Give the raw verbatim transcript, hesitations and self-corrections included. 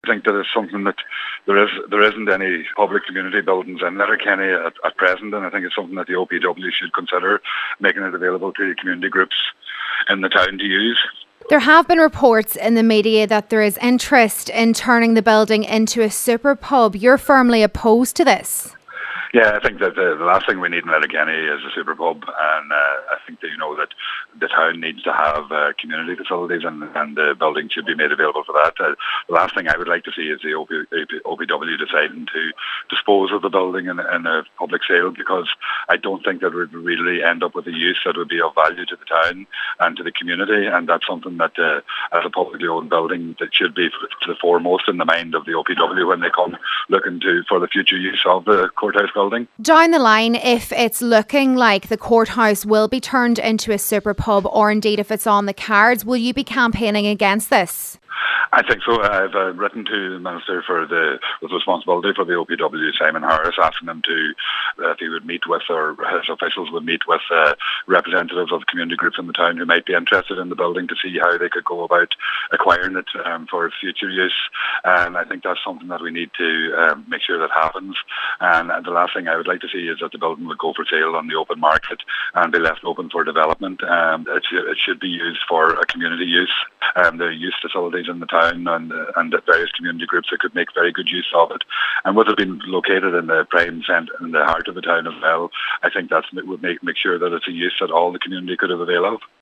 I think that is something that there is there isn't any public community buildings in Letterkenny at, at present, and I think it's something that the O P W should consider making it available to community groups in the town to use. There have been reports in the media that there is interest in turning the building into a super pub. You're firmly opposed to this? Yeah, I think that the, the last thing we need in Letterkenny is a super pub, and uh, I think that you know that the town needs to have uh, community facilities, and, and the building should be made available for that. Uh, the last thing I would like to see is the O P W deciding to dispose of the building in, in a public sale, because I don't think that would really end up with a use that would be of value to the town and to the community, and that's something that uh, as a publicly owned building that should be to the foremost in the mind of the O P W when they come looking to for the future use of the courthouse building. Down the line, if it's looking like the courthouse will be turned into a super pub, or indeed if it's on the cards, will you be campaigning against this? I think so. I've uh, written to the Minister for the with responsibility for the O P W, Simon Harris, asking him to uh, if he would meet with, or his officials would meet with uh, representatives of community groups in the town who might be interested in the building to see how they could go about acquiring it um, for future use. And I think that's something that we need to um, make sure that happens. And the last thing I would like to see is that the building would go for sale on the open market and be left open for development. Um, it, sh- it should be used for a community use. Um, the youth facilities in the town and uh, and various community groups that could make very good use of it. And with it being located in the prime centre, in the heart of the town as well, I think that would make make sure that it's a use that all the community could have avail of.